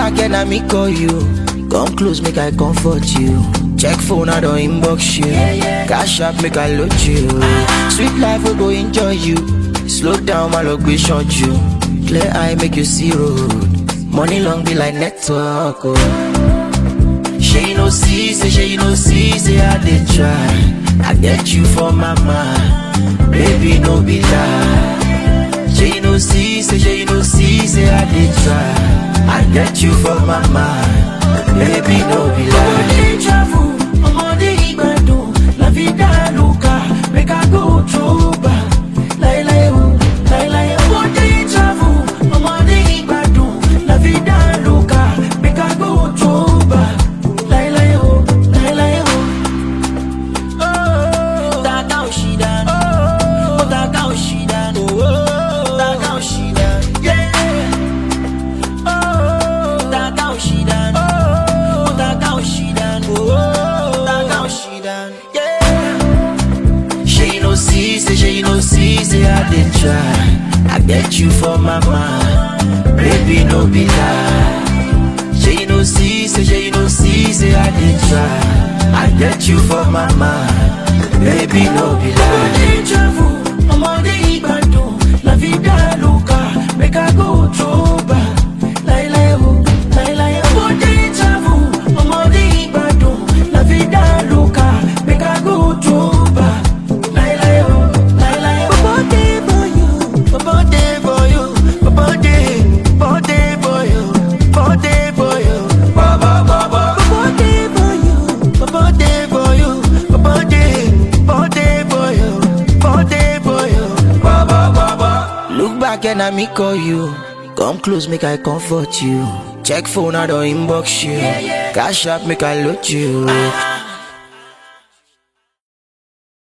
back and I me call you. Come close, make I comfort you. Check phone, I don't inbox you. Cash up, make I load you. Sweet life, we go enjoy you. Slow down, my luck, we short you. Clear eye, make you see road. Money long be like network, oh. She no see, say I did try. I get you for my mind. Baby, no be lie. She no see, say I did try. I get you for my mind. Baby, no be lie. Travel, I'm on the Igbado. La vida loca, make I go to back. Lie, oh, lie, I'm on the travel. I'm on the Igbado. La vida loca, make I go to back. Lie, oh, lie, oh. Oh, that how she done. Oh, that how she done. Oh, that how she done. Yeah. Oh, that how she done. Oh, that how she done. Oh, that how she done. Yeah. She no see, say I did try. I get you for my mind. Baby, no be lie. She no see, say I did try. I get you for my mind. Baby, no be lie. Travel, I'm on the Igbado. La vida loca, make I go to back. Lie, oh, lie, I'm on the travel. I'm on the Igbado. La vida loca, make I go to back. Lie, oh, lie, Bobode for you, Bobode for you, Bobode for you, Bobode for you, Bobode for you, Bobode for you, Bobode for you, Bobode for you. Look back and I me call you. Come close, make I comfort you. Check phone, I don't inbox you. Cash up, make I load you.